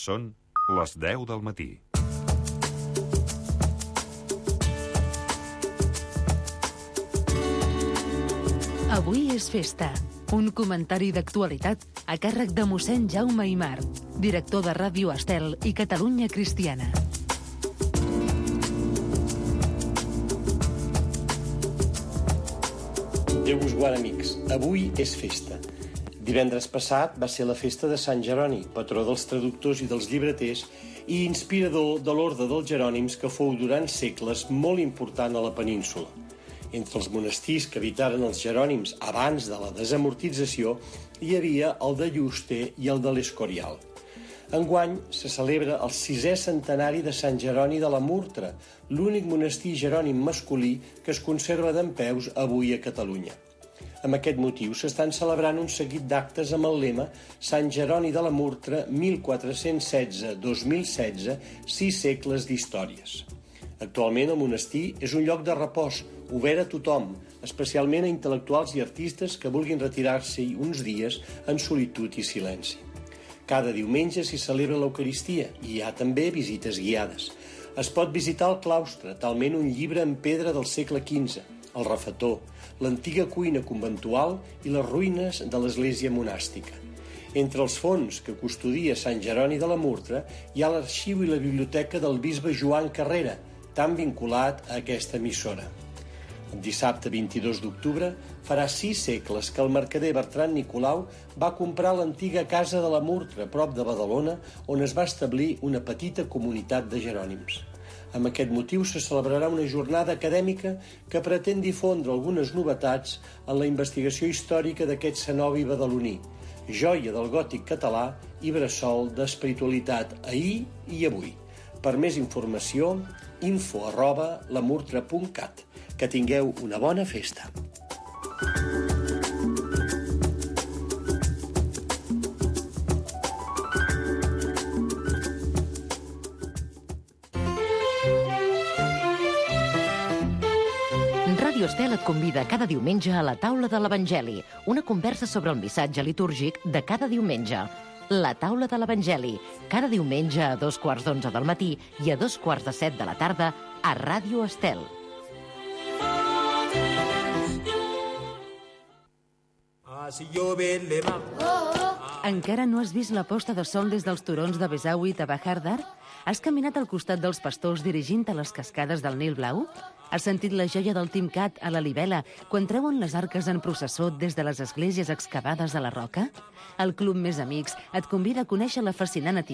Són les 10 del matí. Avui és festa. Un comentari d'actualitat a càrrec de mossèn Jaume Aimar, director de Ràdio Estel i Catalunya Cristiana. Déu us guard, amics. Avui és festa. Divendres passat va ser la festa de Sant Jeroni, patró dels traductors i dels llibreters i inspirador de l'orde dels Jerònims, que fou durant segles molt important a la península. Entre els monestirs que habitaren els Jerònims abans de la desamortització hi havia el de Yuste i el de l'Escorial. Enguany se celebra el 6è centenari de Sant Jeroni de la Murtra, l'únic monestir jerònim masculí que es conserva dempeus avui a Catalunya. Amb aquest motiu s'estan celebrant un seguit d'actes amb el lema Sant Jeroni de la Murtra 1416-2016, 6 segles d'històries. Actualment el monestir és un lloc de repòs, obert a tothom, especialment a intel·lectuals i artistes que vulguin retirar-s'hi uns dies en solitud i silenci. Cada diumenge s'hi celebra l'Eucaristia i hi ha també visites guiades. Es pot visitar el claustre, talment un llibre en pedra del segle XV, el refetor, l'antiga cuina conventual i les ruïnes de l'església monàstica. Entre els fons que custodia Sant Jeroni de la Murtra hi ha l'arxiu i la biblioteca del bisbe Joan Carrera, tan vinculat a aquesta emissora. El dissabte 22 d'octubre farà 6 segles que el mercader Bertran Nicolau va comprar l'antiga casa de la Murtra, prop de Badalona, on es va establir una petita comunitat de jerònims. Amb aquest motiu se celebrarà una jornada acadèmica que pretén difondre algunes novetats en la investigació històrica d'aquest cenobi badaloní, joia del gòtic català i bressol d'espiritualitat ahir i avui. Per més informació, info@lamurtra.cat. Que tingueu una bona festa. Ràdio Estel et convida cada diumenge a la taula de l'Evangeli, una conversa sobre el missatge litúrgic de cada diumenge. La taula de l'Evangeli, cada diumenge a 2:15 del matí i a 2:15 de la tarda a Ràdio Estel. Encara no has vist la posta de sol des dels turons de Besau i Tabajardar? Has caminat al costat dels pastors dirigint a les cascades del Nil Blau? Has sentit la joia del Timcat a la Libela quan treuen les arques en processó des de les esglésies excavades a la roca? El Club Més Amics et convida a conèixer la fascinant